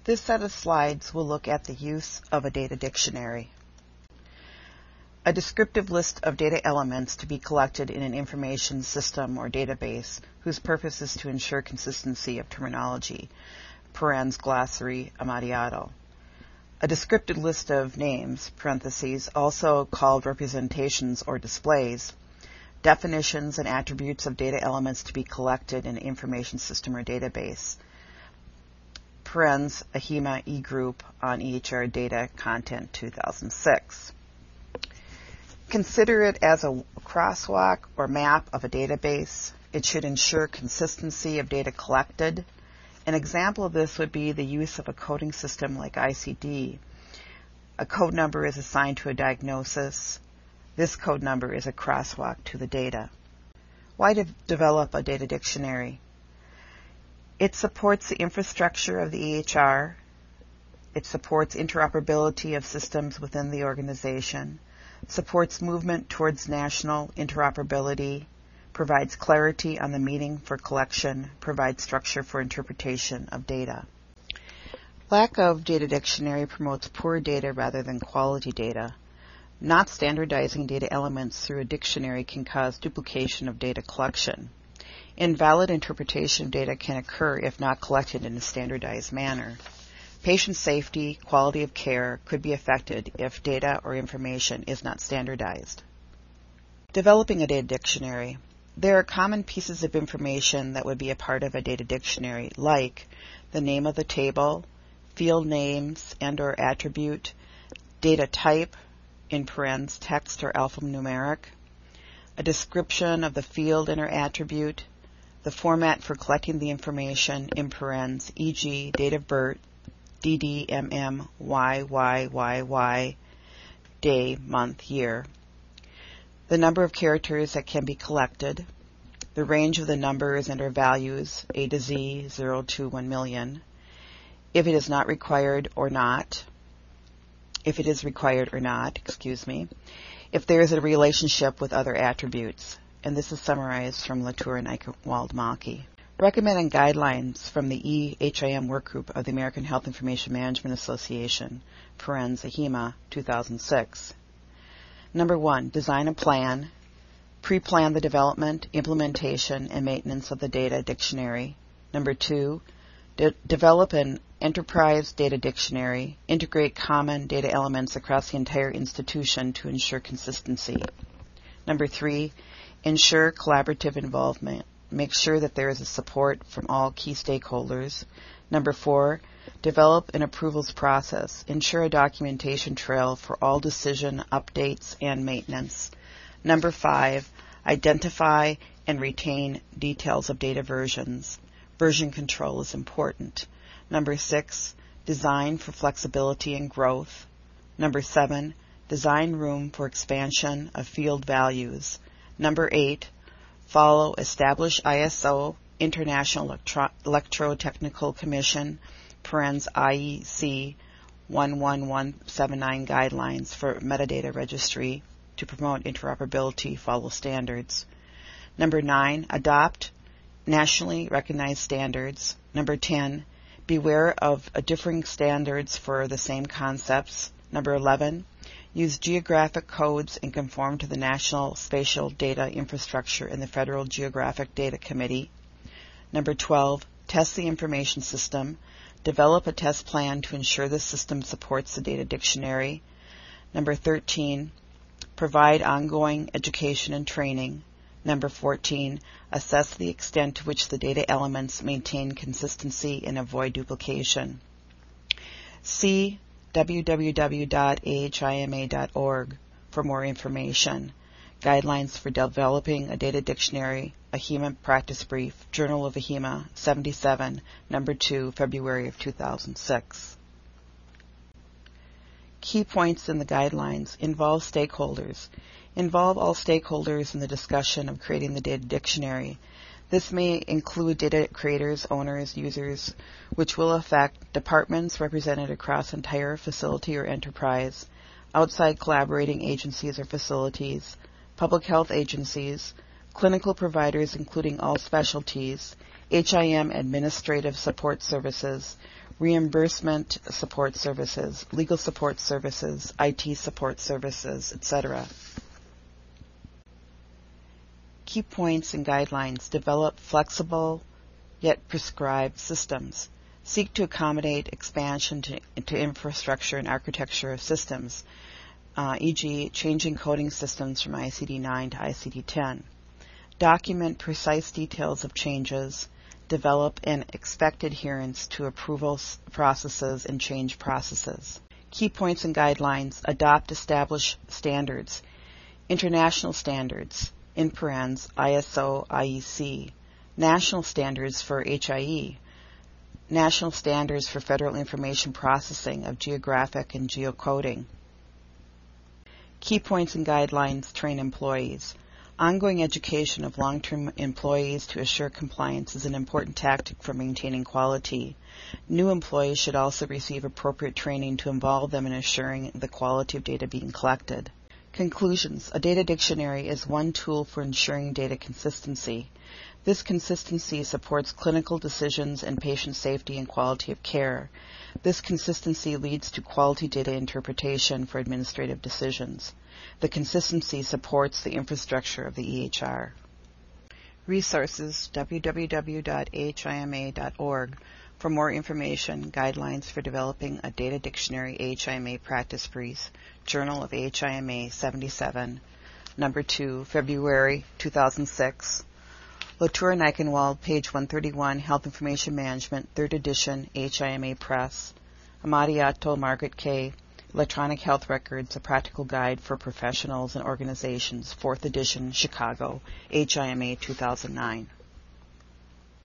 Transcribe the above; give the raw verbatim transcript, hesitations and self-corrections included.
This set of slides will look at the use of a data dictionary. A descriptive list of data elements to be collected in an information system or database whose purpose is to ensure consistency of terminology, parens glossary Amontillado. A descriptive list of names, parentheses, also called representations or displays, definitions and attributes of data elements to be collected in an information system or database, parens AHEMA eGroup on E H R Data Content two thousand six. Consider it as a crosswalk or map of a database. It should ensure consistency of data collected. An example of this would be the use of a coding system like I C D. A code number is assigned to a diagnosis. This code number is a crosswalk to the data. Why de- develop a data dictionary? It supports the infrastructure of the E H R. It supports interoperability of systems within the organization, supports movement towards national interoperability, provides clarity on the meaning for collection, provides structure for interpretation of data. Lack of data dictionary promotes poor data rather than quality data. Not standardizing data elements through a dictionary can cause duplication of data collection. Invalid interpretation of data can occur if not collected in a standardized manner. Patient safety, quality of care could be affected if data or information is not standardized. Developing a data dictionary. There are common pieces of information that would be a part of a data dictionary, like the name of the table, field names and or attribute, data type, in parens text or alphanumeric, a description of the field and or attribute, the format for collecting the information in parens, for example, date of birth, D D M M Y Y Y Y, day, month, year, the number of characters that can be collected, the range of the numbers and or values, A to Z, zero to one million, if it is not required or not, if it is required or not, excuse me, if there is a relationship with other attributes, and this is summarized from Latour and Eichenwald-Malky. Recommending guidelines from the E H I M workgroup of the American Health Information Management Association, parens AHEMA, two thousand six. Number one, design a plan. Pre-plan the development, implementation, and maintenance of the data dictionary. Number two, de- develop an enterprise data dictionary. Integrate common data elements across the entire institution to ensure consistency. Number three, ensure collaborative involvement. Make sure that there is a support from all key stakeholders. Number four, develop an approvals process. Ensure a documentation trail for all decision updates and maintenance. Number five, identify and retain details of data versions. Version control is important. Number six, design for flexibility and growth. Number seven, design room for expansion of field values. Number eight, follow established I S O, International Electro- Electrotechnical Commission, parens I E C one one one seven nine guidelines for metadata registry to promote interoperability, follow standards. Number nine, adopt nationally recognized standards. Number ten, beware of differing standards for the same concepts. Number eleven, use geographic codes and conform to the National Spatial Data Infrastructure and the Federal Geographic Data Committee. Number twelve, test the information system. Develop a test plan to ensure the system supports the data dictionary. Number thirteen, provide ongoing education and training. Number fourteen, assess the extent to which the data elements maintain consistency and avoid duplication. See w w w dot a h i m a dot org for more information. Guidelines for developing a data dictionary, AHEMA Practice Brief, Journal of AHEMA, seventy-seven, number two, February of two thousand six. Key points in the guidelines: involve stakeholders. Involve all stakeholders in the discussion of creating the data dictionary. This may include data creators, owners, users, which will affect departments represented across entire facility or enterprise, outside collaborating agencies or facilities, public health agencies, clinical providers including all specialties, H I M administrative support services, reimbursement support services, legal support services, I T support services, et cetera. Key points and guidelines. Develop flexible yet prescribed systems. Seek to accommodate expansion to, to infrastructure and architecture of systems, uh, for example changing coding systems from I C D nine to I C D ten. Document precise details of changes. Develop and expect adherence to approval processes and change processes. Key points and guidelines. Adopt established standards. International standards, in parens, I S O, I E C. National standards for H I E. National standards for federal information processing of geographic and geocoding. Key points and guidelines. Train employees. Ongoing education of long-term employees to assure compliance is an important tactic for maintaining quality. New employees should also receive appropriate training to involve them in assuring the quality of data being collected. Conclusions. A data dictionary is one tool for ensuring data consistency. This consistency supports clinical decisions and patient safety and quality of care. This consistency leads to quality data interpretation for administrative decisions. The consistency supports the infrastructure of the E H R. Resources: w w w dot a h i m a dot org. For more information, guidelines for developing a data dictionary, A H I M A Practice Brief, Journal of A H I M A seventy-seven, number two, February two thousand six. Latour and Eichenwald, page one thirty-one, Health Information Management, third edition, A H I M A Press. Amadiato, Margaret K., Electronic Health Records, A Practical Guide for Professionals and Organizations, fourth edition, Chicago, A H I M A two thousand nine.